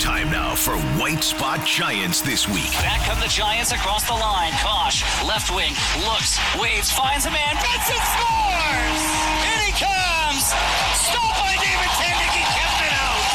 Time now for White Spot Giants this week. Back come the Giants across the line. Kosh, left wing, looks, waits, finds a man, Benson scores! In he comes! Stopped by David Tendick, he kept it out!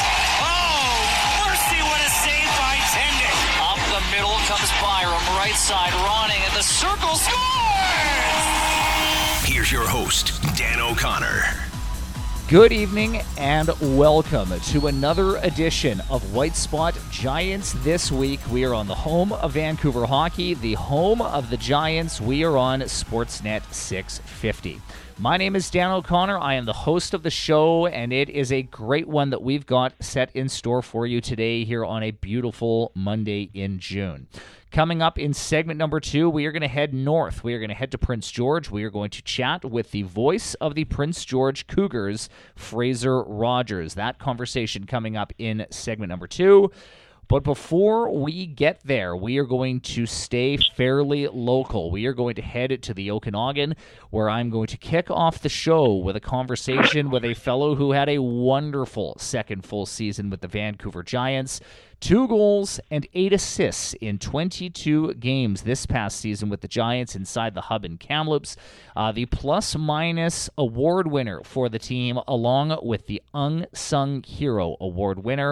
Oh, mercy, what a save by Tendick! Up the middle comes Byram, right side, Ronning at the circle, scores! Here's your host, Dan O'Connor. Good evening and welcome to another edition of White Spot Giants this week. We are on the home of Vancouver hockey, the home of the Giants. We are on Sportsnet 650. My name is Dan O'Connor. I am the host of the show, and it is a great one that we've got set in store for you today here on a beautiful Monday in June. Coming up in segment number 2, we are going to head north. We are going to head to Prince George. We are going to chat with the voice of the Prince George Cougars, Fraser Rogers. That conversation coming up in segment number 2. But before we get there, we are going to stay fairly local. We are going to head to the Okanagan, where I'm going to kick off the show with a conversation with a fellow who had a wonderful second full season with the Vancouver Giants. 2 goals and 8 assists in 22 games this past season with the Giants inside the hub in Kamloops. The plus-minus award winner for the team, along with the Unsung Hero award winner.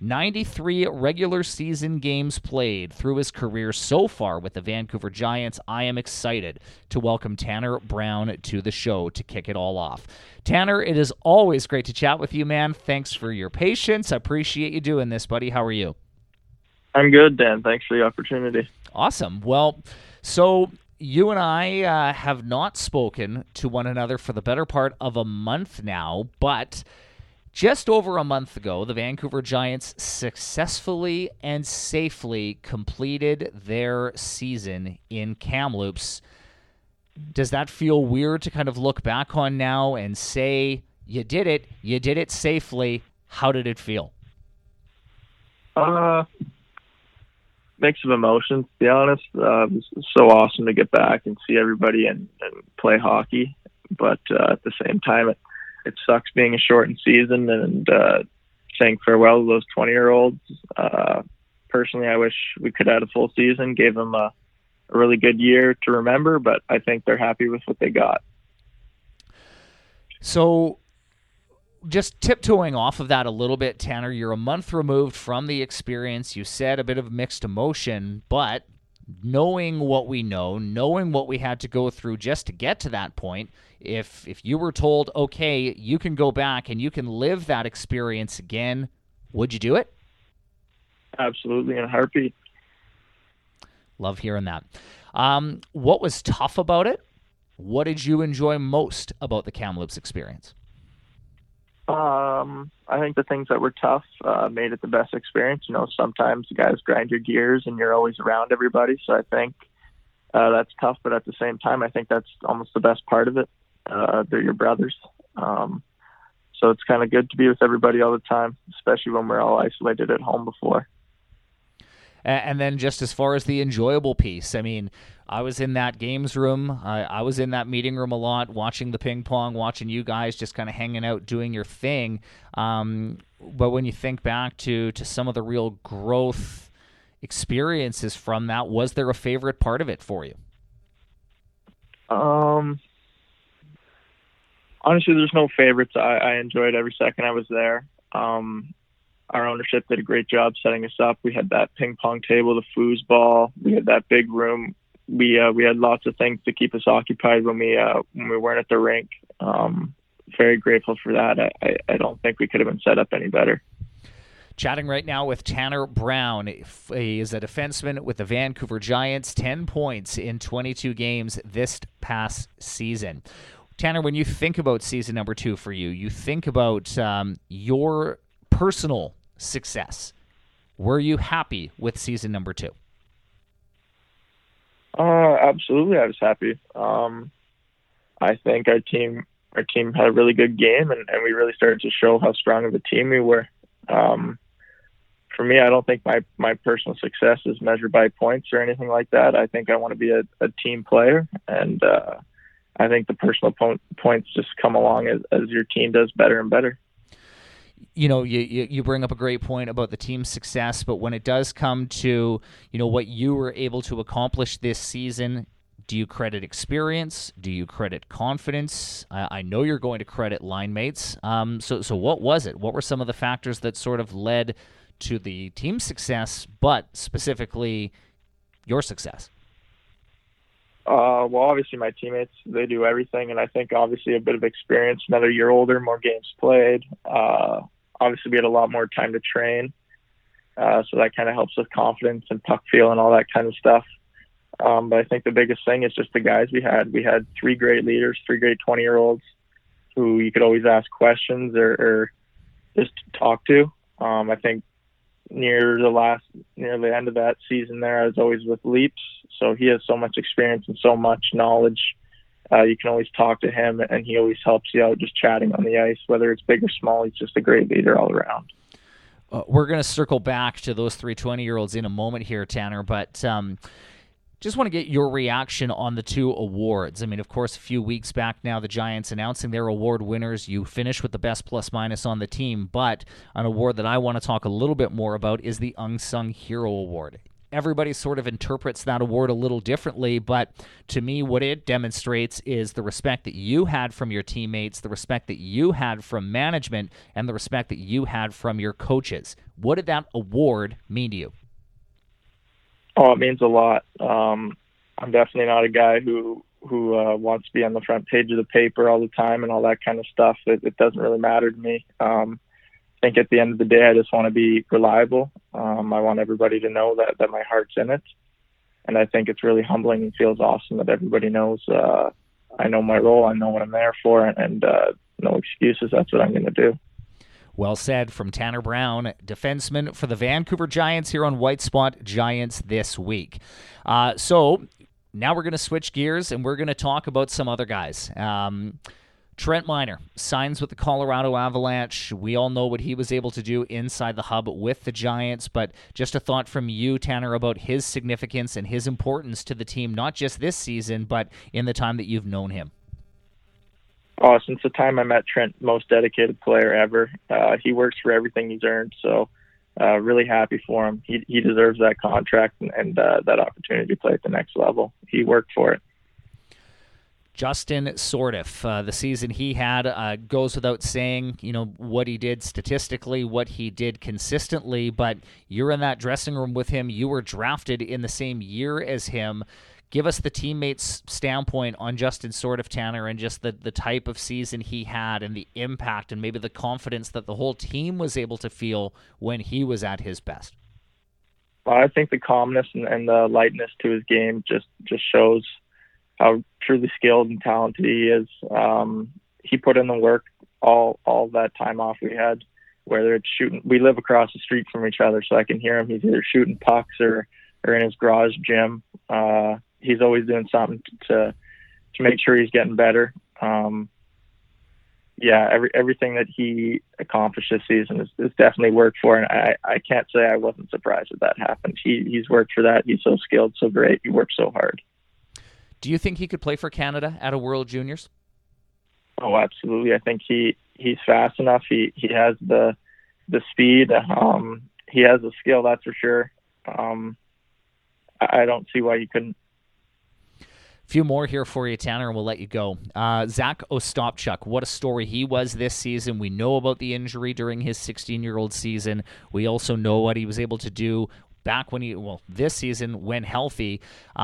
93 regular season games played through his career so far with the Vancouver Giants. I am excited to welcome Tanner Brown to the show to kick it all off. Tanner, it is always great to chat with you, man. Thanks for your patience. I appreciate you doing this, buddy. How are you? I'm good, Dan. Thanks for the opportunity. Awesome. Well, so you and I have not spoken to one another for the better part of a month now, but just over a month ago, the Vancouver Giants successfully and safely completed their season in Kamloops. Does that feel weird to kind of look back on now and say, you did it safely? How did it feel? Mix of emotions, to be honest. It was so awesome to get back and see everybody and play hockey. But at the same time, it sucks being a shortened season and saying farewell to those 20-year-olds. Personally, I wish we could have had a full season, gave them a really good year to remember, but I think they're happy with what they got. So just tiptoeing off of that a little bit, Tanner, you're a month removed from the experience. You said a bit of mixed emotion, but knowing what we know, knowing what we had to go through just to get to that point, if you were told, okay, you can go back and you can live that experience again, would you do it? Absolutely, in a heartbeat. Love hearing that. What was tough about it? What did you enjoy most about the Kamloops experience? I think the things that were tough made it the best experience. You know, sometimes you guys grind your gears and you're always around everybody. So I think that's tough, but at the same time, I think that's almost the best part of it. They're your brothers. So it's kind of good to be with everybody all the time, especially when we're all isolated at home before. And then just as far as the enjoyable piece, I mean, I was in that games room. I was in that meeting room a lot, watching the ping pong, watching you guys just kind of hanging out, doing your thing. But when you think back to some of the real growth experiences from that, was there a favorite part of it for you? Honestly, there's no favorites. I enjoyed every second I was there. Our ownership did a great job setting us up. We had that ping pong table, the foosball. We had that big room. We had lots of things to keep us occupied when we weren't at the rink. Very grateful for that. I don't think we could have been set up any better. Chatting right now with Tanner Brown. He is a defenseman with the Vancouver Giants, 10 points in 22 games this past season. Tanner, when you think about season number 2 for you, you think about your personal success. Were you happy with season number 2? Absolutely, I was happy. I think our team had a really good game, and we really started to show how strong of a team we were. For me, I don't think my personal success is measured by points or anything like that. I think I want to be a team player, and I think the personal points just come along as your team does better and better. You bring up a great point about the team's success, but when it does come to, what you were able to accomplish this season, do you credit experience? Do you credit confidence? I know you're going to credit line mates. So what was it? What were some of the factors that sort of led to the team's success, but specifically your success? Well, obviously my teammates, they do everything, and I think obviously a bit of experience, another year older, more games played. Obviously we had a lot more time to train, so that kind of helps with confidence and puck feel and all that kind of stuff. But I think the biggest thing is just the guys we had. We had 3 great leaders, 3 great 20-year-olds who you could always ask questions or just talk to. I think near the end of that season there, I was always with Leaps. So he has so much experience and so much knowledge. You can always talk to him, and he always helps you out just chatting on the ice, whether it's big or small. He's just a great leader all around. We're going to circle back to those 3 20-year-olds in a moment here, Tanner, but just want to get your reaction on the 2 awards. I mean, of course, a few weeks back now, the Giants announcing their award winners. You finish with the best plus-minus on the team, but an award that I want to talk a little bit more about is the Unsung Hero Award. Everybody sort of interprets that award a little differently, but to me, what it demonstrates is the respect that you had from your teammates, the respect that you had from management, and the respect that you had from your coaches. What did that award mean to you? Oh, it means a lot. I'm definitely not a guy who wants to be on the front page of the paper all the time and all that kind of stuff. It doesn't really matter to me. I think at the end of the day, I just want to be reliable. I want everybody to know that my heart's in it. And I think it's really humbling and feels awesome that everybody knows I know my role, I know what I'm there for, and no excuses. That's what I'm going to do. Well said from Tanner Brown, defenseman for the Vancouver Giants here on White Spot Giants this week. So now we're going to switch gears and we're going to talk about some other guys. Trent Miner signs with the Colorado Avalanche. We all know what he was able to do inside the hub with the Giants, but just a thought from you, Tanner, about his significance and his importance to the team, not just this season, but in the time that you've known him. Oh, since the time I met Trent, most dedicated player ever. He works for everything he's earned, so really happy for him. He deserves that contract and that opportunity to play at the next level. He worked for it. Justin Sourdif, the season he had goes without saying, what he did statistically, what he did consistently, but you're in that dressing room with him. You were drafted in the same year as him. Give us the teammates' standpoint on Justin Sourdif, Tanner, and just the type of season he had and the impact and maybe the confidence that the whole team was able to feel when he was at his best. Well, I think the calmness and the lightness to his game just shows how truly skilled and talented he is. He put in the work all that time off we had, whether it's shooting. We live across the street from each other, so I can hear him. He's either shooting pucks or in his garage gym. He's always doing something to make sure he's getting better. Everything that he accomplished this season is definitely worked for, and I can't say I wasn't surprised that happened. He's worked for that. He's so skilled, so great. He worked so hard. Do you think he could play for Canada at a World Juniors? Oh, absolutely. I think he's fast enough. He has the speed. He has the skill, that's for sure. I don't see why he couldn't. A few more here for you, Tanner, and we'll let you go. Zach Ostapchuk, what a story he was this season. We know about the injury during his 16-year-old season. We also know what he was able to do back this season when healthy.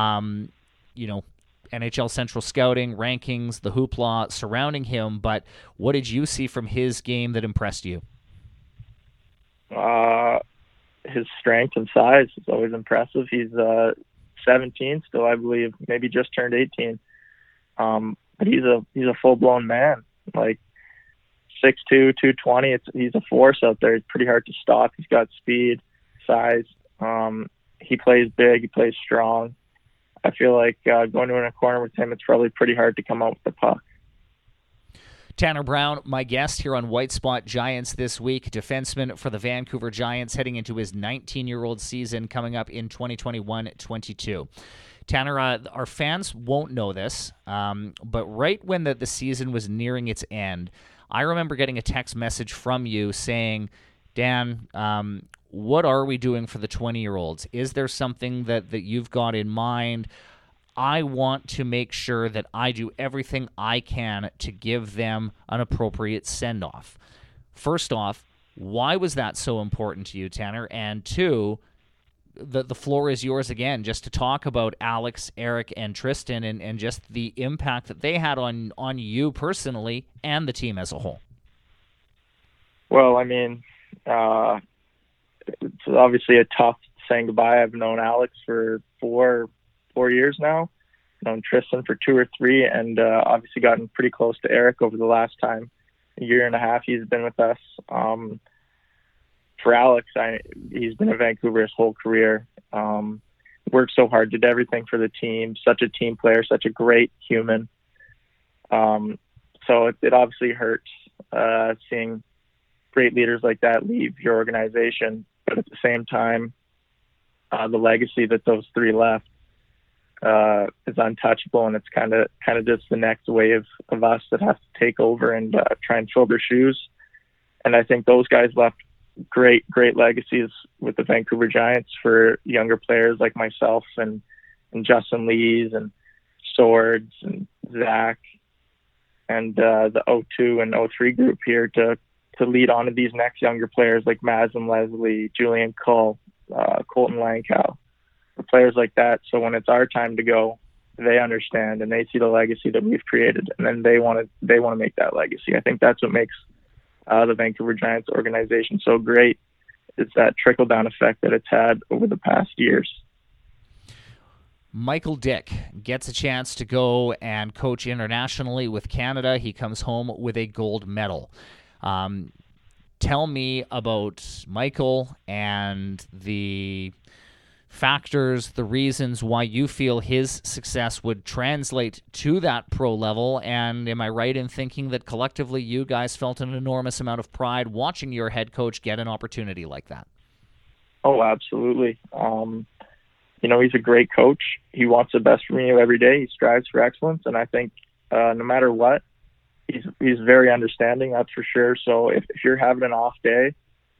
NHL Central Scouting, rankings, the hoopla surrounding him, but what did you see from his game that impressed you? His strength and size is always impressive. He's 17 still, I believe, maybe just turned 18. But he's a full-blown man, like 6'2", 220. He's a force out there. It's pretty hard to stop. He's got speed, size. He plays big. He plays strong. I feel like going in a corner with him, it's probably pretty hard to come out with the puck. Tanner Brown, my guest here on White Spot Giants this week, defenseman for the Vancouver Giants, heading into his 19-year-old season coming up in 2021-22. Tanner, our fans won't know this, but right when the season was nearing its end, I remember getting a text message from you saying, Dan, what are we doing for the 20-year-olds? Is there something that you've got in mind? I want to make sure that I do everything I can to give them an appropriate send-off. First off, why was that so important to you, Tanner? And two, the floor is yours again, just to talk about Alex, Eric, and Tristan and just the impact that they had on you personally and the team as a whole. Well, I mean, it's obviously a tough saying goodbye. I've known Alex for four years now, known Tristan for 2 or 3, and obviously gotten pretty close to Eric over the last time, a year and a half he's been with us. For Alex, he's been in Vancouver his whole career. Worked so hard, did everything for the team, such a team player, such a great human. So it obviously hurts seeing great leaders like that leave your organization, but at the same time, the legacy that those 3 left is untouchable, and it's kind of just the next wave of us that have to take over and try and fill their shoes. And I think those guys left great legacies with the Vancouver Giants for younger players like myself and Justin Lees and Swords and Zach and the 02 and 03 group here to lead on to these next younger players like Mazin Leslie, Julian Cull, Colton Lankow, players like that. So when it's our time to go, they understand and they see the legacy that we've created, and then they want to make that legacy. I think that's what makes the Vancouver Giants organization so great. It's that trickle-down effect that it's had over the past years. Michael Dick gets a chance to go and coach internationally with Canada. He comes home with a gold medal. Tell me about Michael and the factors, the reasons why you feel his success would translate to that pro level. And am I right in thinking that collectively you guys felt an enormous amount of pride watching your head coach get an opportunity like that? Oh, absolutely. He's a great coach. He wants the best from you every day. He strives for excellence. And I think no matter what, he's very understanding, that's for sure. So if you're having an off day,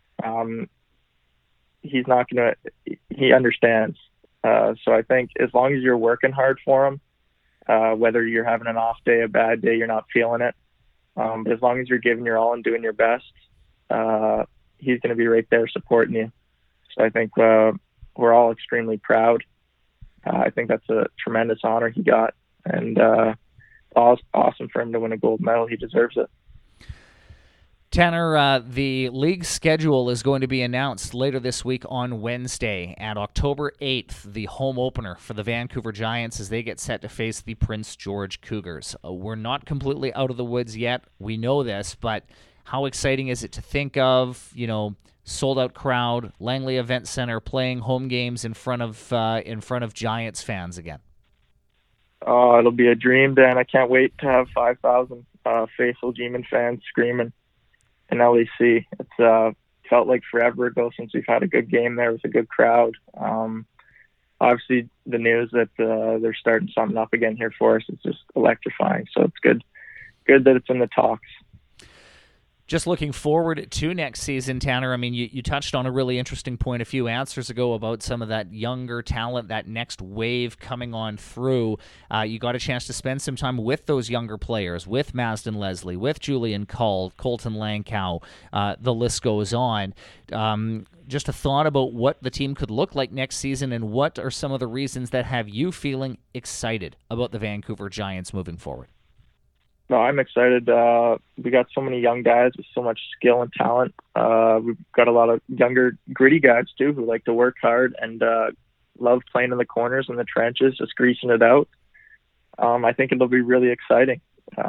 he understands. So I think as long as you're working hard for him, whether you're having an off day, a bad day, you're not feeling it. But as long as you're giving your all and doing your best, he's going to be right there supporting you. So I think we're all extremely proud. I think that's a tremendous honor he got, and awesome for him to win a gold medal. He deserves it. Tanner, the league schedule is going to be announced later this week on Wednesday. And October 8th, the home opener for the Vancouver Giants as they get set to face the Prince George Cougars. We're not completely out of the woods yet. We know this, but how exciting is it to think of, sold-out crowd, Langley Event Center playing home games in front of Giants fans again? Oh, it'll be a dream, Dan. I can't wait to have 5,000 faithful G-Men fans screaming in LEC. It's felt like forever ago since we've had a good game there with a good crowd. Obviously, the news that they're starting something up again here for us is just electrifying. So it's good that it's in the talks. Just looking forward to next season, Tanner. I mean, you touched on a really interesting point a few answers ago about some of that younger talent, that next wave coming on through. You got a chance to spend some time with those younger players, with Mazin Leslie, with Julian Cull, Colton Lankow. The list goes on. Just a thought about what the team could look like next season, and what are some of the reasons that have you feeling excited about the Vancouver Giants moving forward? No, I'm excited. We got so many young guys with so much skill and talent. We've got a lot of younger, gritty guys, too, who like to work hard and love playing in the corners and the trenches, just greasing it out. I think it'll be really exciting.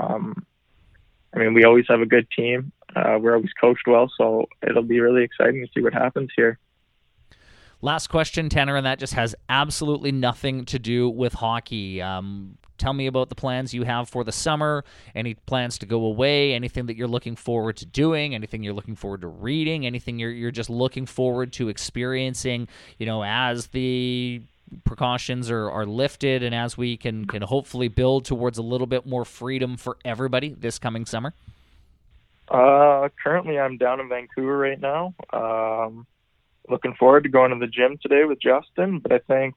We always have a good team. We're always coached well, so it'll be really exciting to see what happens here. Last question, Tanner, and that just has absolutely nothing to do with hockey. Tell me about the plans you have for the summer, any plans to go away, anything that you're looking forward to doing, anything you're looking forward to reading, anything you're just looking forward to experiencing, as the precautions are lifted and as we can hopefully build towards a little bit more freedom for everybody this coming summer? Currently, I'm down in Vancouver right now. Looking forward to going to the gym today with Justin, but I think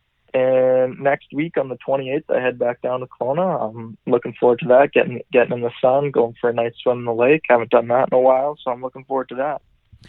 next week on the 28th, I head back down to Kelowna. I'm looking forward to that, getting in the sun, going for a night swim in the lake. Haven't done that in a while, so I'm looking forward to that.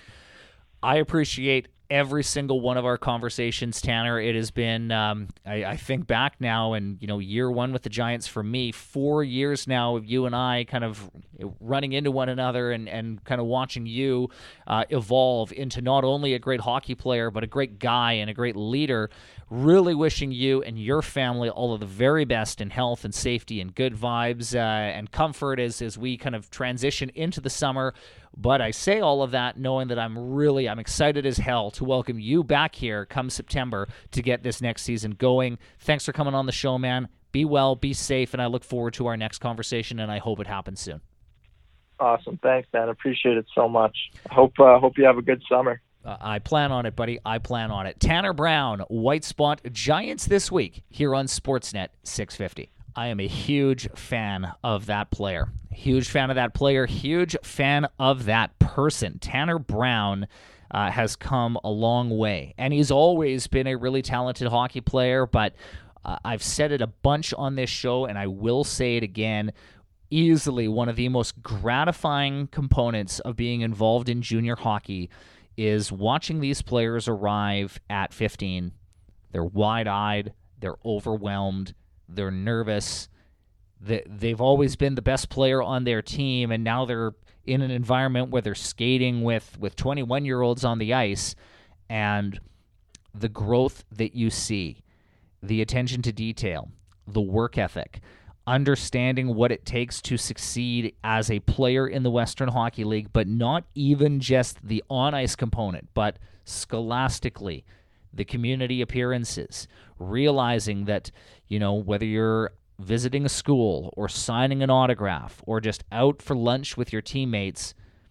I appreciate every single one of our conversations, Tanner. It has been, I think back now, and year one with the Giants for me, 4 years now of you and I kind of running into one another and kind of watching you evolve into not only a great hockey player, but a great guy and a great leader. Really wishing you and your family all of the very best in health and safety and good vibes and comfort as we kind of transition into the summer. But I say all of that knowing that I'm excited as hell to welcome you back here come September to get this next season going. Thanks for coming on the show, man. Be well, be safe, and I look forward to our next conversation, and I hope it happens soon. Awesome. Thanks, man. Appreciate it so much. Hope you have a good summer. I plan on it, buddy. I plan on it. Tanner Brown, White Spot Giants this week here on Sportsnet 650. I am a huge fan of that player. Huge fan of that player. Huge fan of that person. Tanner Brown has come a long way, and he's always been a really talented hockey player, but I've said it a bunch on this show, and I will say it again. Easily one of the most gratifying components of being involved in junior hockey is watching these players arrive at 15. They're wide-eyed, they're overwhelmed, they're nervous. They've always been the best player on their team, and now they're in an environment where they're skating with 21-year-olds on the ice, and the growth that you see, the attention to detail, the work ethic, understanding what it takes to succeed as a player in the Western Hockey League, but not even just the on-ice component, but scholastically, the community appearances, realizing that, whether you're visiting a school or signing an autograph or just out for lunch with your teammates,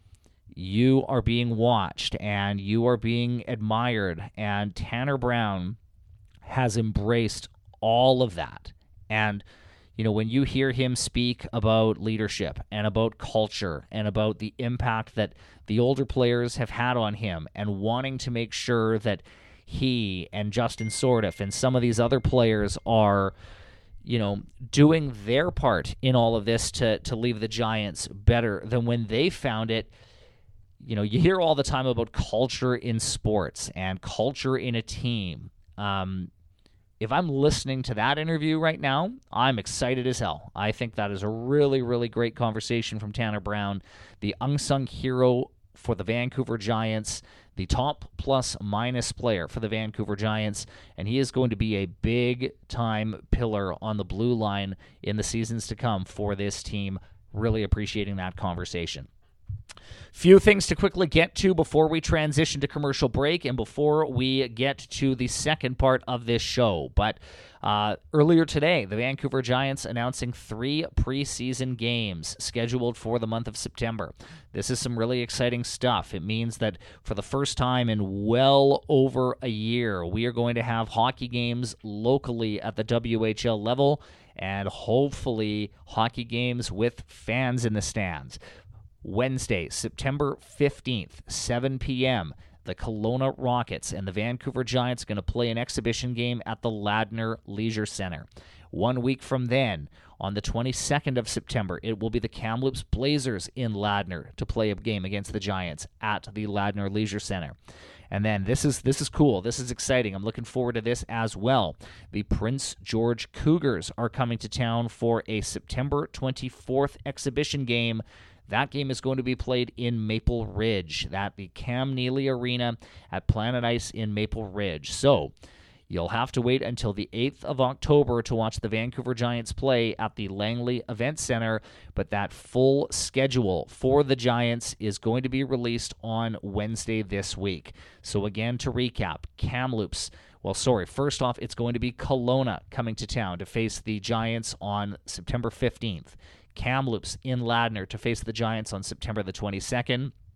you are being watched and you are being admired, and Tanner Brown has embraced all of that. And when you hear him speak about leadership and about culture and about the impact that the older players have had on him and wanting to make sure that he and Justin Sourdif and some of these other players are, doing their part in all of this to leave the Giants better than when they found it. You hear all the time about culture in sports and culture in a team. If I'm listening to that interview right now, I'm excited as hell. I think that is a really, really great conversation from Tanner Brown, the unsung hero for the Vancouver Giants, the top plus-minus player for the Vancouver Giants, and he is going to be a big-time pillar on the blue line in the seasons to come for this team. Really appreciating that conversation. Few things to quickly get to before we transition to commercial break and before we get to the second part of this show. But earlier today, the Vancouver Giants announcing 3 preseason games scheduled for the month of September. This is some really exciting stuff. It means that for the first time in well over a year, we are going to have hockey games locally at the WHL level and hopefully hockey games with fans in the stands. Wednesday, September 15th, 7 p.m., the Kelowna Rockets and the Vancouver Giants are going to play an exhibition game at the Ladner Leisure Center. 1 week from then, on the 22nd of September, it will be the Kamloops Blazers in Ladner to play a game against the Giants at the Ladner Leisure Center. And then this is cool. This is exciting. I'm looking forward to this as well. The Prince George Cougars are coming to town for a September 24th exhibition game. That game is going to be played in Maple Ridge, the Cam Neely Arena at Planet Ice in Maple Ridge. So you'll have to wait until the 8th of October to watch the Vancouver Giants play at the Langley Event Center, but that full schedule for the Giants is going to be released on Wednesday this week. So again, to recap, Kamloops, first off, it's going to be Kelowna coming to town to face the Giants on September 15th. Kamloops in Ladner to face the Giants on September the 22nd.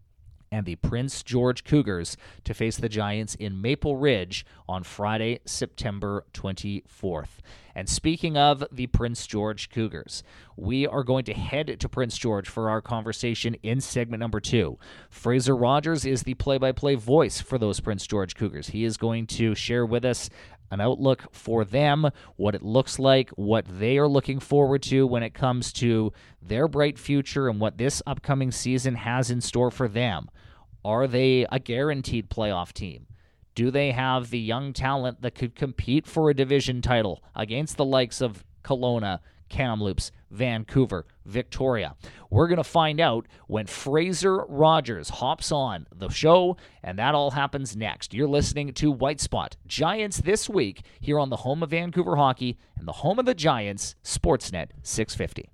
and the Prince George Cougars to face the Giants in Maple Ridge on Friday, September 24th. And speaking of the Prince George Cougars, we are going to head to Prince George for our conversation in segment number 2. Fraser Rogers is the play-by-play voice for those Prince George Cougars. He is going to share with us an outlook for them, what it looks like, what they are looking forward to when it comes to their bright future and what this upcoming season has in store for them. Are they a guaranteed playoff team? Do they have the young talent that could compete for a division title against the likes of Kelowna, Kamloops, Vancouver, Victoria? We're going to find out when Fraser Rogers hops on the show, and that all happens next. You're listening to White Spot Giants This Week here on the home of Vancouver Hockey and the home of the Giants, Sportsnet 650.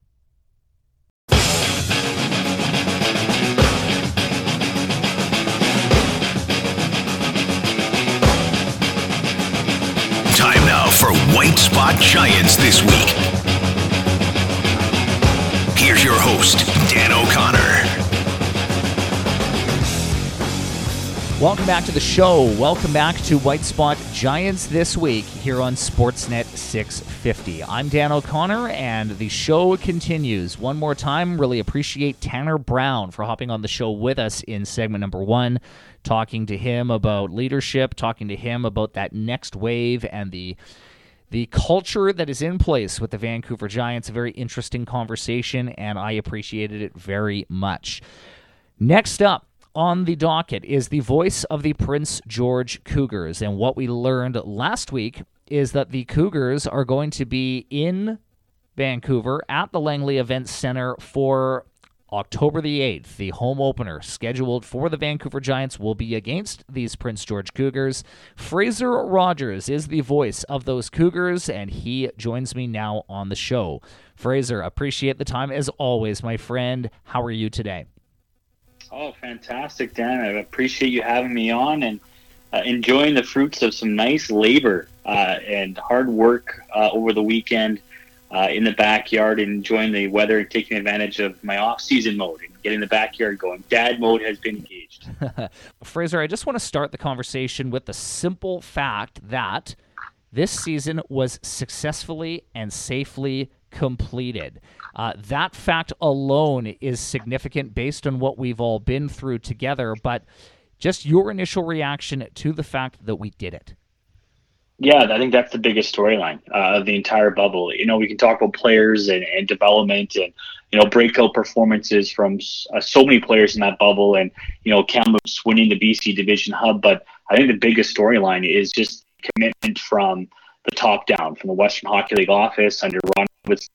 Time now for White Spot Giants This Week. Here's your host, Dan O'Connor. Welcome back to the show. Welcome back to White Spot Giants This Week here on Sportsnet 650. I'm Dan O'Connor, and the show continues. One more time, really appreciate Tanner Brown for hopping on the show with us in segment number 1, talking to him about leadership, talking to him about that next wave and the culture that is in place with the Vancouver Giants. A very interesting conversation, and I appreciated it very much. Next up on the docket is the voice of the Prince George Cougars, and what we learned last week is that the Cougars are going to be in Vancouver at the Langley Events Center for October the 8th. The home opener scheduled for the Vancouver Giants will be against these Prince George Cougars. Fraser Rogers is the voice of those Cougars, and he joins me now on the show. Fraser, appreciate the time as always, my friend. How are you today? Oh, fantastic, Dan. I appreciate you having me on and enjoying the fruits of some nice labor and hard work over the weekend in the backyard, and enjoying the weather and taking advantage of my off-season mode and getting the backyard going. Dad mode has been engaged. Fraser, I just want to start the conversation with the simple fact that this season was successfully and safely completed. That fact alone is significant based on what we've all been through together, but just your initial reaction to the fact that we did it. Yeah, I think that's the biggest storyline of the entire bubble. You know, we can talk about players and development and, you know, breakout performances from so many players in that bubble, and, you know, Kamloops winning the BC Division Hub. But I think the biggest storyline is just commitment from the top down, from the Western Hockey League office under Ron with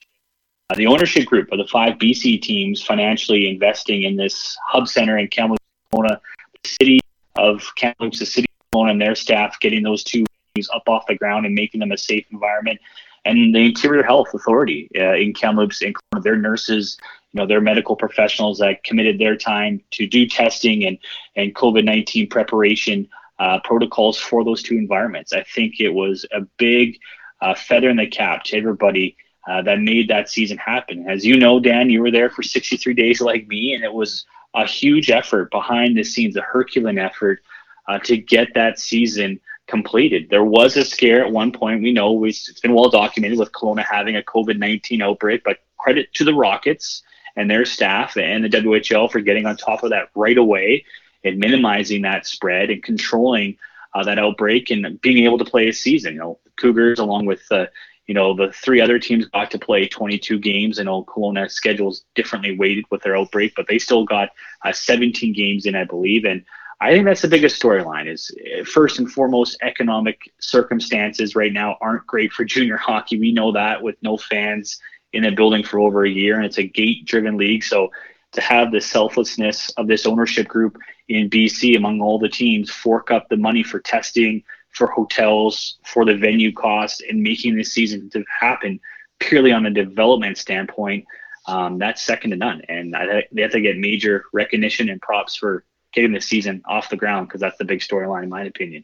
the ownership group of the 5 BC teams financially investing in this hub center in Kamloops, Kelowna, the city of Kamloops, the city of Kelowna, and their staff getting those 2 up off the ground and making them a safe environment, and the Interior Health Authority in Kamloops and their nurses, you know, their medical professionals that committed their time to do testing and COVID-19 preparation protocols for those 2 environments. I think it was a big feather in the cap to everybody that made that season happen. As you know, Dan, you were there for 63 days like me, and it was a huge effort behind the scenes, a Herculean effort to get that season completed. There was a scare at one point. We know it's been well documented with Kelowna having a COVID-19 outbreak, but credit to the Rockets and their staff and the WHL for getting on top of that right away and minimizing that spread and controlling that outbreak and being able to play a season. You know, the Cougars, along with you know, the 3 other teams, got to play 22 games. I know Kelowna schedules differently weighted with their outbreak, but they still got 17 games in, I believe. And I think that's the biggest storyline is, first and foremost, economic circumstances right now aren't great for junior hockey. We know that, with no fans in the building for over a year, and it's a gate-driven league. So to have the selflessness of this ownership group in BC among all the teams fork up the money for testing, for hotels, for the venue cost, and making this season to happen purely on a development standpoint, that's second to none. And they have to get major recognition and props for getting the season off the ground, because that's the big storyline, in my opinion.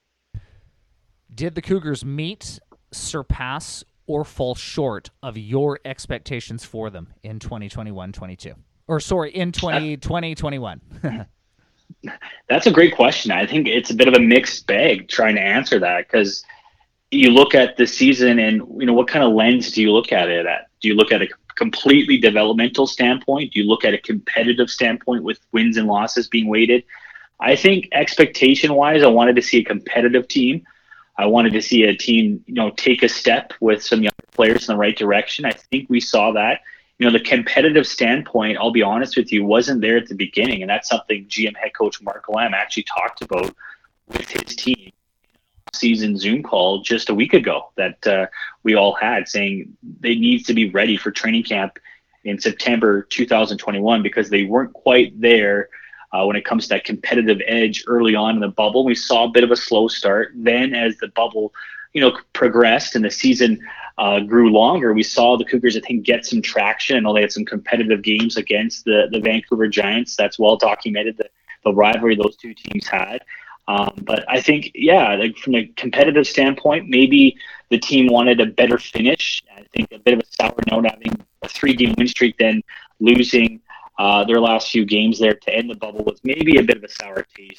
Did the Cougars meet, surpass, or fall short of your expectations for them in 2021-22? Or sorry, in 2020-21? That's a great question. I think it's a bit of a mixed bag trying to answer that, because you look at the season and, what kind of lens do you look at it at? Do you look at a completely developmental standpoint? Do you look at a competitive standpoint with wins and losses being weighted? I think expectation-wise, I wanted to see a competitive team. I wanted to see a team, take a step with some young players in the right direction. I think we saw that. The competitive standpoint, I'll be honest with you, wasn't there at the beginning. And that's something GM head coach Mark Lamb actually talked about with his team season Zoom call just a week ago that we all had, saying they need to be ready for training camp in September 2021, because they weren't quite there when it comes to that competitive edge early on in the bubble. We saw a bit of a slow start. Then as the bubble, progressed and the season grew longer, we saw the Cougars, I think, get some traction. I know they had some competitive games against the Vancouver Giants. That's well documented, the rivalry those two teams had. But I think, from a competitive standpoint, maybe the team wanted a better finish. I think a bit of a sour note, having a 3-game win streak, then losing their last few games there to end the bubble, was maybe a bit of a sour taste.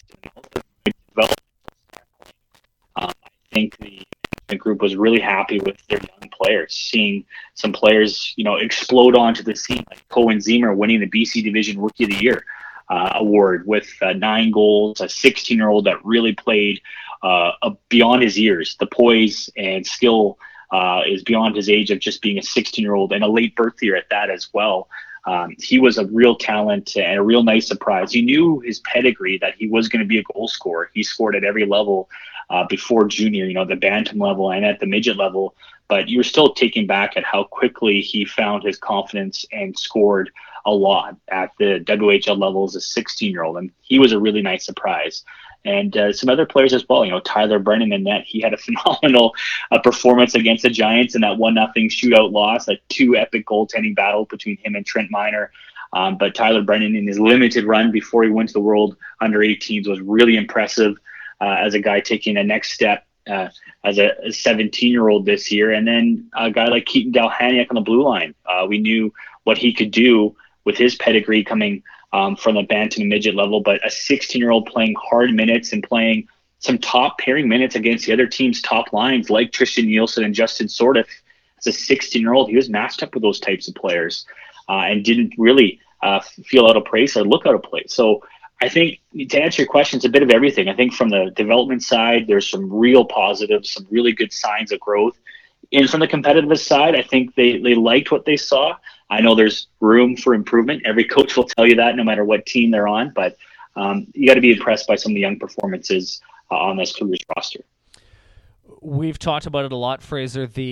I think the group was really happy with their young players, seeing some players, explode onto the scene, like Cohen Zemer winning the BC Division Rookie of the Year award with 9 goals, a 16-year-old that really played beyond his years. The poise and skill is beyond his age of just being a 16-year-old, and a late birth year at that as well. He was a real talent and a real nice surprise. You knew his pedigree, that he was going to be a goal scorer. He scored at every level before junior, the bantam level and at the midget level. But you were still taken back at how quickly he found his confidence and scored a lot at the WHL level as a 16-year-old. And he was a really nice surprise. And some other players as well, Tyler Brennan in net, he had a phenomenal performance against the Giants in that 1-0 shootout loss, a 2 epic goaltending battle between him and Trent Miner. But Tyler Brennan, in his limited run before he went to the World Under-18s, was really impressive as a guy taking a next step as a 17-year-old this year. And then a guy like Keaton Dalhaniak on the blue line. We knew what he could do with his pedigree coming from the bantam and midget level, but a 16-year-old playing hard minutes and playing some top pairing minutes against the other team's top lines, like Tristan Nielsen and Justin Sordiff. As a 16-year-old, he was matched up with those types of players and didn't really feel out of place or look out of place. So I think, to answer your question, it's a bit of everything. I think from the development side, there's some real positives, some really good signs of growth. And from the competitive side, I think they liked what they saw. I know there's room for improvement. Every coach will tell you that, no matter what team they're on. But you got to be impressed by some of the young performances on this Cougars roster. We've talked about it a lot, Fraser, the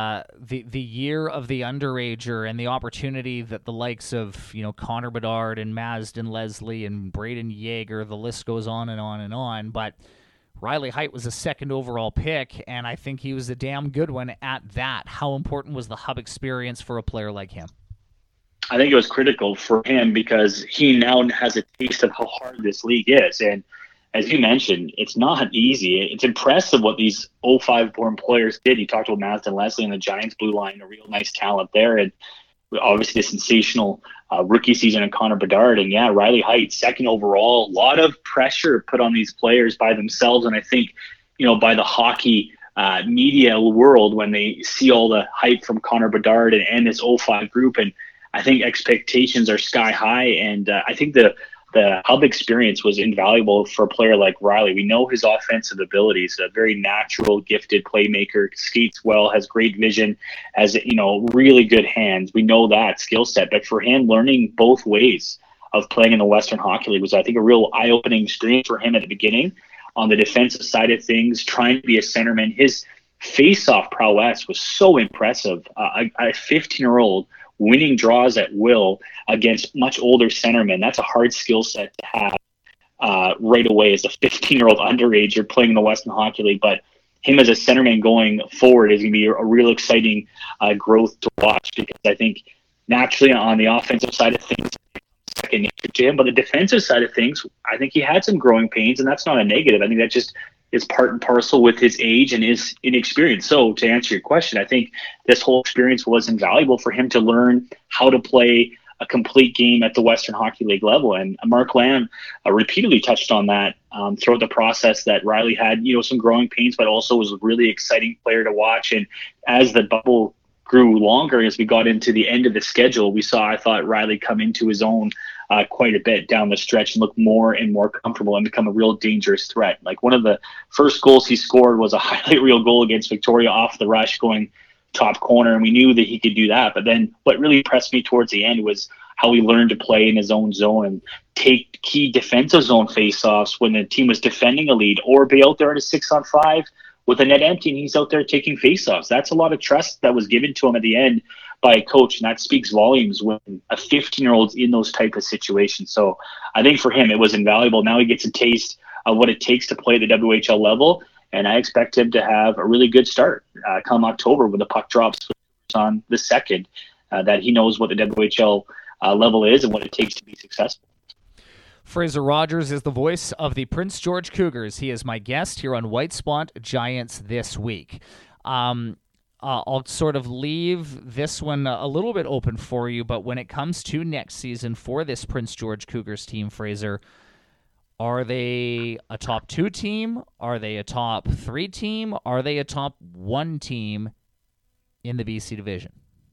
year of the underager and the opportunity that the likes of, Connor Bedard and Mazden Leslie and Braden Yeager, the list goes on and on and on. But Riley Heidt was a 2nd overall pick, and I think he was a damn good one at that. How important was the hub experience for a player like him? I think it was critical for him, because he now has a taste of how hard this league is. And as you mentioned, it's not easy. It's impressive what these 05-born players did. You talked about Mazden Leslie and the Giants blue line, a real nice talent there. And obviously a sensational rookie season in Connor Bedard. And Riley Heidt, 2nd overall. A lot of pressure put on these players by themselves. And I think, by the hockey media world, when they see all the hype from Connor Bedard and this 05 group. And I think expectations are sky high. And I think the hub experience was invaluable for a player like Riley. We know his offensive abilities, a very natural, gifted playmaker, skates well, has great vision, has, really good hands. We know that skill set. But for him, learning both ways of playing in the Western Hockey League was, I think, a real eye-opening experience for him at the beginning. On the defensive side of things, trying to be a centerman, his face-off prowess was so impressive. A 15-year-old winning draws at will against much older centermen. That's a hard skill set to have right away as a 15-year-old underager playing in the Western Hockey League. But him as a centerman going forward is going to be a real exciting growth to watch, because I think naturally on the offensive side of things, second nature to him. But the defensive side of things, I think he had some growing pains, and that's not a negative. I think that just is part and parcel with his age and his inexperience. So to answer your question, I think this whole experience was invaluable for him to learn how to play a complete game at the Western Hockey League level. And Mark Lamb repeatedly touched on that throughout the process, that Riley had, some growing pains, but also was a really exciting player to watch. And as the bubble grew longer, as we got into the end of the schedule, we saw, I thought, Riley come into his own quite a bit down the stretch and look more and more comfortable and become a real dangerous threat. Like, one of the first goals he scored was a highlight reel goal against Victoria off the rush going top corner, and we knew that he could do that. But then what really impressed me towards the end was how he learned to play in his own zone and take key defensive zone faceoffs when the team was defending a lead, or be out there at a 6-on-5 with a net empty and he's out there taking faceoffs. That's a lot of trust that was given to him at the end by a coach, and that speaks volumes when a 15-year-old's in those type of situations. So I think for him it was invaluable. Now he gets a taste of what it takes to play at the WHL level, and I expect him to have a really good start come October when the puck drops on the 2nd, that he knows what the WHL level is and what it takes to be successful. Fraser Rogers is the voice of the Prince George Cougars. He is my guest here on White Spot Giants this week. I'll sort of leave this one a little bit open for you, but when it comes to next season for this Prince George Cougars team, Fraser, are they a top 2 team? Are they a top 3 team? Are they a top 1 team in the BC division?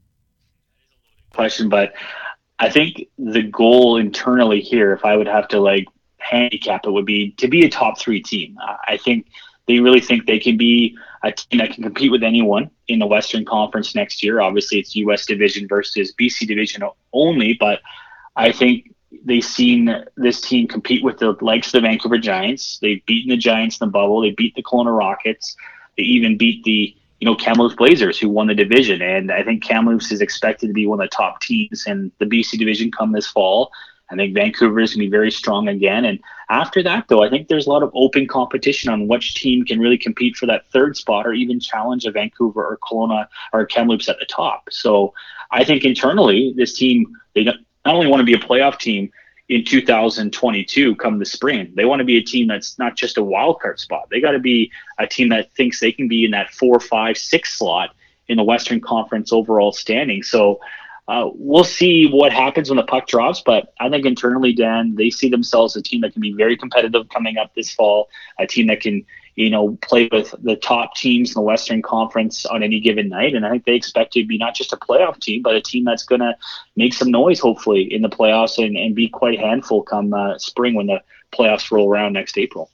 Question, but I think the goal internally here, if I would have to handicap it, would be to be a top 3 team. I think they really think they can be a team that can compete with anyone in the Western Conference next year. Obviously, it's U.S. division versus BC division only, but I think they've seen this team compete with the likes of the Vancouver Giants. They've beaten the Giants in the bubble. They beat the Kelowna Rockets. They even beat the Kamloops Blazers, who won the division. And I think Kamloops is expected to be one of the top teams in the BC division come this fall. I think Vancouver is going to be very strong again. And after that, though, I think there's a lot of open competition on which team can really compete for that 3rd spot or even challenge a Vancouver or Kelowna or Kamloops at the top. So I think internally, this team, they not only want to be a playoff team in 2022 come the spring, they want to be a team that's not just a wild card spot. They got to be a team that thinks they can be in that 4, 5, 6 slot in the Western Conference overall standing. So we'll see what happens when the puck drops, but I think internally, Dan, they see themselves a team that can be very competitive coming up this fall, a team that can, play with the top teams in the Western Conference on any given night. And I think they expect to be not just a playoff team, but a team that's going to make some noise, hopefully, in the playoffs and be quite a handful come spring when the playoffs roll around next April.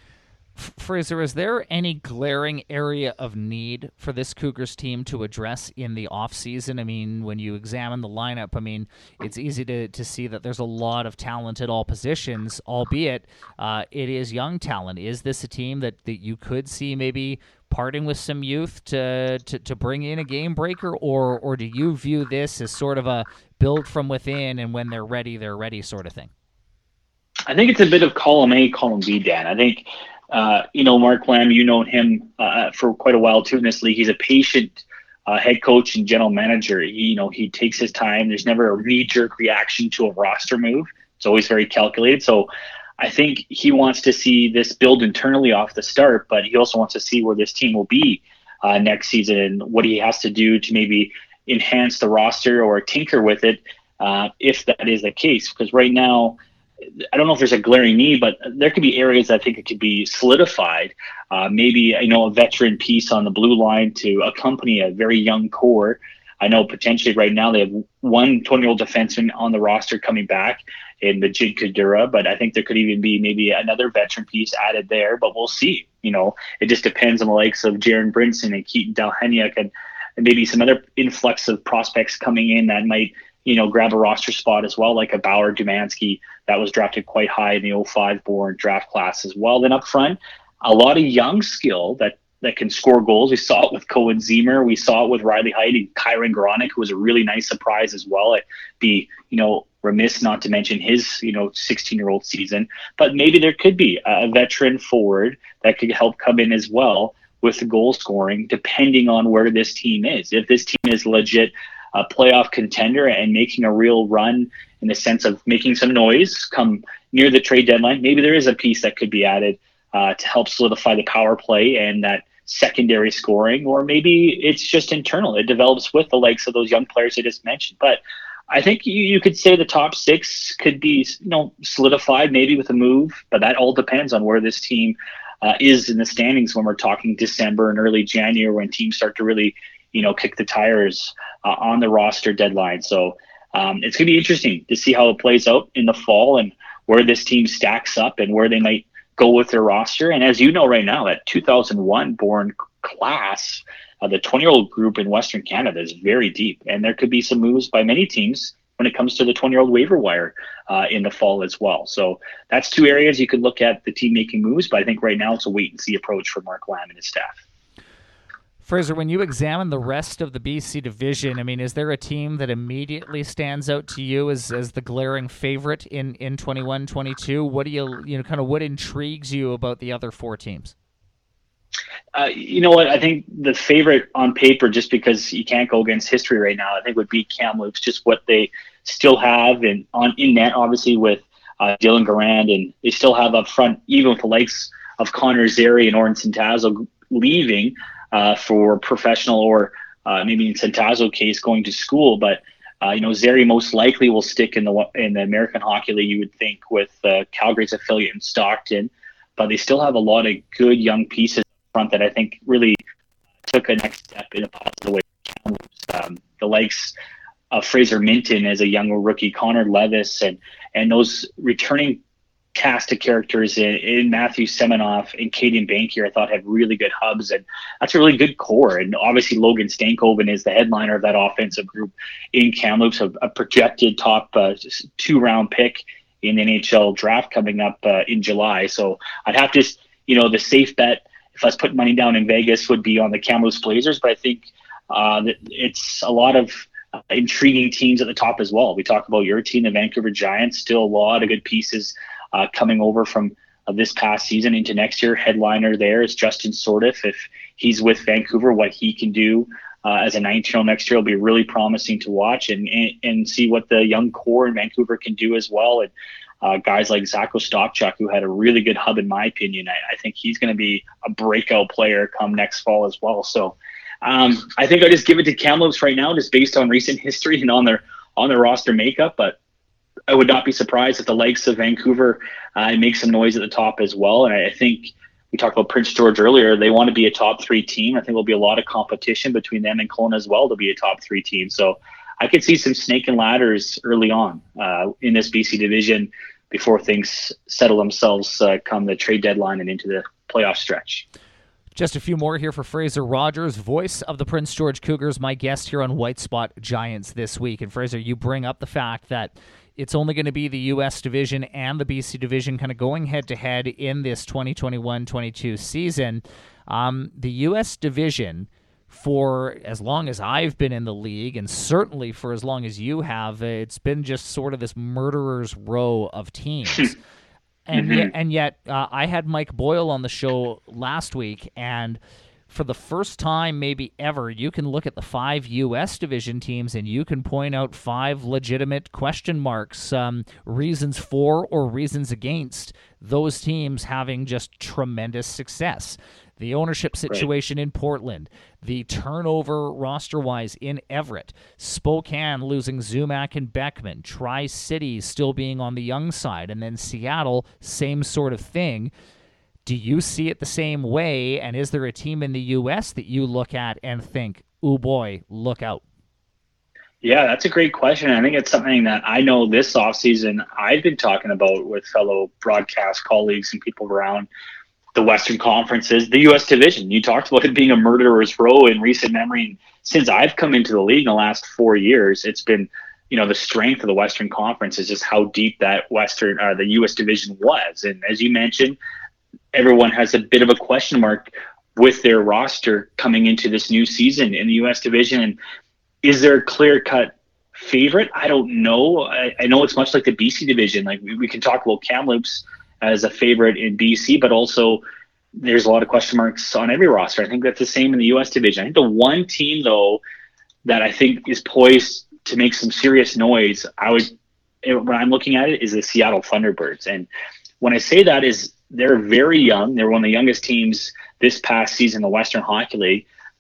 Fraser, is there any glaring area of need for this Cougars team to address in the offseason? I mean, when you examine the lineup, it's easy to see that there's a lot of talent at all positions, albeit it is young talent. Is this a team that you could see maybe parting with some youth to bring in a game breaker, or do you view this as sort of a build from within and when they're ready sort of thing? I think it's a bit of column A, column B, Dan. I think Mark Lamb, him for quite a while too in this league. He's a patient head coach and general manager. He takes his time. There's never a knee-jerk reaction to a roster move. It's always very calculated. So I think he wants to see this build internally off the start, but he also wants to see where this team will be next season and what he has to do to maybe enhance the roster or tinker with it if that is the case. Because right now, I don't know if there's a glaring need, but there could be areas I think it could be solidified. Maybe, a veteran piece on the blue line to accompany a very young core. I know potentially right now they have one 20-year-old defenseman on the roster coming back in Majid Kadura, but I think there could even be maybe another veteran piece added there, but we'll see. It just depends on the likes of Jaron Brinson and Keaton Dalheniuk and maybe some other influx of prospects coming in that might grab a roster spot as well, like a Bauer Dumansky that was drafted quite high in the 05 born draft class as well. Then up front, a lot of young skill that can score goals. We saw it with Cohen Zemer. We saw it with Riley Heidt and Kyron Gronick, who was a really nice surprise as well. I'd be, remiss not to mention his, 16-year-old season. But maybe there could be a veteran forward that could help come in as well with the goal scoring, depending on where this team is. If this team is legit a playoff contender and making a real run in the sense of making some noise come near the trade deadline, maybe there is a piece that could be added to help solidify the power play and that secondary scoring, or maybe it's just internal. It develops with the likes of those young players I just mentioned. But I think you could say the top 6 could be, solidified maybe with a move, but that all depends on where this team is in the standings when we're talking December and early January, when teams start to really, kick the tires on the roster deadline. So it's going to be interesting to see how it plays out in the fall and where this team stacks up and where they might go with their roster. And as you know right now, that 2001 born class, the 20-year-old group in Western Canada is very deep. And there could be some moves by many teams when it comes to the 20-year-old waiver wire in the fall as well. So that's 2 areas you could look at the team making moves. But I think right now it's a wait-and-see approach for Mark Lamb and his staff. Fraser, when you examine the rest of the BC division, I mean, is there a team that immediately stands out to you as the glaring favorite in 21-22? What do what intrigues you about the other 4 teams? You know what? I think the favorite on paper, just because you can't go against history right now, I think would be Kamloops, just what they still have in net, obviously, with Dylan Garand, and they still have up front, even with the likes of Connor Zary and Oren Centazzo leaving for professional or maybe in Centazzo case going to school. But Zary most likely will stick in the American Hockey League, you would think, with Calgary's affiliate in Stockton. But they still have a lot of good young pieces up front that I think really took a next step in a positive way. The likes of Fraser Minton as a young rookie, Connor Levis, and those returning cast of characters in Matthew Semenoff and Kaden Bankier, I thought had really good hubs, and that's a really good core. And obviously Logan Stankoven is the headliner of that offensive group in Kamloops, a projected top 2-round pick in the NHL draft coming up in July. So I'd have to, the safe bet, if I was putting money down in Vegas, would be on the Kamloops Blazers. But I think that it's a lot of intriguing teams at the top as well. We talk about your team, the Vancouver Giants, still a lot of good pieces coming over from this past season into next year. Headliner there is Justin Sordiff. If he's with Vancouver, what he can do as a 19-year-old next year will be really promising to watch, and see what the young core in Vancouver can do as well. And guys like Zach Ostapchuk, who had a really good hub in my opinion, I think he's going to be a breakout player come next fall as well. So I think I just give it to Kamloops right now, just based on recent history and on their roster makeup. But I would not be surprised if the likes of Vancouver make some noise at the top as well. And I think we talked about Prince George earlier. They want to be a top 3 team. I think there'll be a lot of competition between them and Kelowna as well to be a top 3 team. So I could see some snake and ladders early on in this BC division before things settle themselves come the trade deadline and into the playoff stretch. Just a few more here for Fraser Rogers, voice of the Prince George Cougars, my guest here on White Spot Giants this week. And Fraser, you bring up the fact that it's only going to be the U.S. division and the BC division kind of going head-to-head in this 2021-22 season. The U.S. division, for as long as I've been in the league, and certainly for as long as you have, it's been just sort of this murderer's row of teams. And yet, I had Mike Boyle on the show last week, and for the first time maybe ever, you can look at the 5 U.S. division teams and you can point out 5 legitimate question marks, reasons for or reasons against those teams having just tremendous success. The ownership situation in Portland, the turnover roster-wise in Everett, Spokane losing Zumak and Beckman, Tri-City still being on the young side, and then Seattle, same sort of thing. Do you see it the same way, and is there a team in the U.S. that you look at and think, oh boy, look out? Yeah, that's a great question. I think it's something that I know this offseason I've been talking about with fellow broadcast colleagues and people around the Western Conferences, the U.S. division. You talked about it being a murderer's row in recent memory. And since I've come into the league in the last 4 years, it's been, the strength of the Western Conference is just how deep that the U.S. division was. And as you mentioned, everyone has a bit of a question mark with their roster coming into this new season in the U.S. division. And is there a clear-cut favorite? I don't know. I know it's much like the BC division. Like we can talk about Kamloops as a favorite in BC, but also there's a lot of question marks on every roster. I think that's the same in the U.S. division. I think the one team, though, that I think is poised to make some serious noise, when I'm looking at it, is the Seattle Thunderbirds. And when I say that is they're very young. They're one of the youngest teams this past season in the Western Hockey League,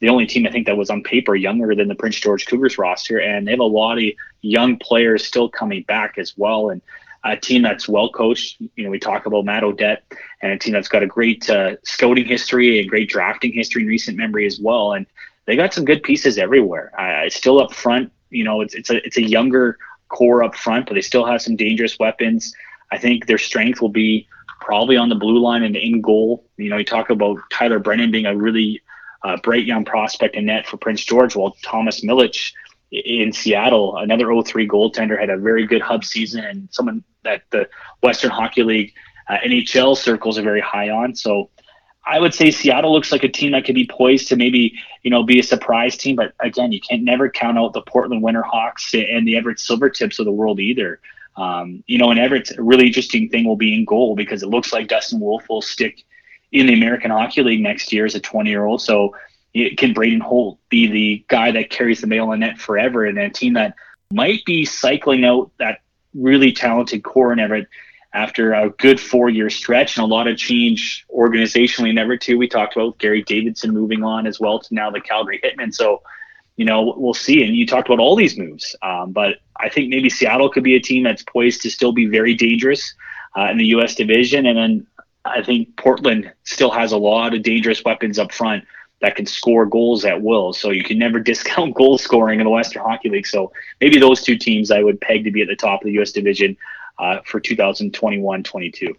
the only team I think that was on paper younger than the Prince George Cougars roster, and they have a lot of young players still coming back as well, and a team that's well coached. We talk about Matt Odette, and a team that's got a great scouting history and great drafting history in recent memory as well, and they got some good pieces everywhere. Still up front, it's a younger core up front, but they still have some dangerous weapons. I think their strength will be probably on the blue line and in goal. You talk about Tyler Brennan being a really bright young prospect in net for Prince George, while Thomas Milic in Seattle, another 0-3 goaltender, had a very good hub season, and someone that the Western Hockey League NHL circles are very high on. So I would say Seattle looks like a team that could be poised to maybe, be a surprise team. But again, you can't never count out the Portland Winterhawks and the Everett Silvertips of the world either. And Everett's a really interesting thing will be in goal, because it looks like Dustin Wolf will stick in the American Hockey League next year as a 20-year-old. So can Braden Holt be the guy that carries the mail in net forever? And a team that might be cycling out that really talented core in Everett after a good 4-year stretch and a lot of change organizationally in Everett too. We talked about Gary Davidson moving on as well to now the Calgary Hitmen. So, we'll see. And you talked about all these moves. But I think maybe Seattle could be a team that's poised to still be very dangerous in the U.S. division. And then I think Portland still has a lot of dangerous weapons up front that can score goals at will. So you can never discount goal scoring in the Western Hockey League. So maybe those two teams I would peg to be at the top of the U.S. division for 2021-22.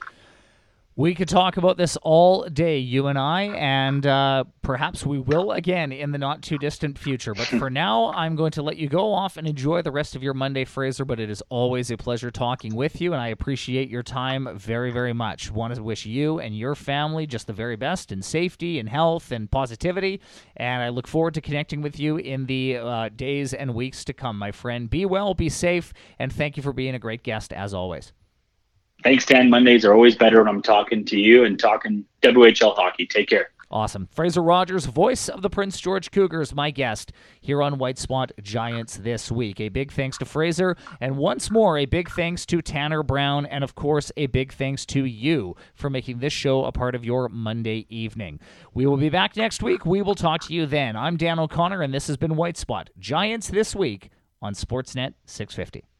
We could talk about this all day, you and I, and perhaps we will again in the not-too-distant future. But for now, I'm going to let you go off and enjoy the rest of your Monday, Fraser, but it is always a pleasure talking with you, and I appreciate your time very, very much. Want to wish you and your family just the very best in safety and health and positivity, and I look forward to connecting with you in the days and weeks to come, my friend. Be well, be safe, and thank you for being a great guest, as always. Thanks, Dan. Mondays are always better when I'm talking to you and talking WHL hockey. Take care. Awesome. Fraser Rogers, voice of the Prince George Cougars, my guest here on White Spot Giants this week. A big thanks to Fraser, and once more, a big thanks to Tanner Brown, and of course, a big thanks to you for making this show a part of your Monday evening. We will be back next week. We will talk to you then. I'm Dan O'Connor, and this has been White Spot Giants this week on Sportsnet 650.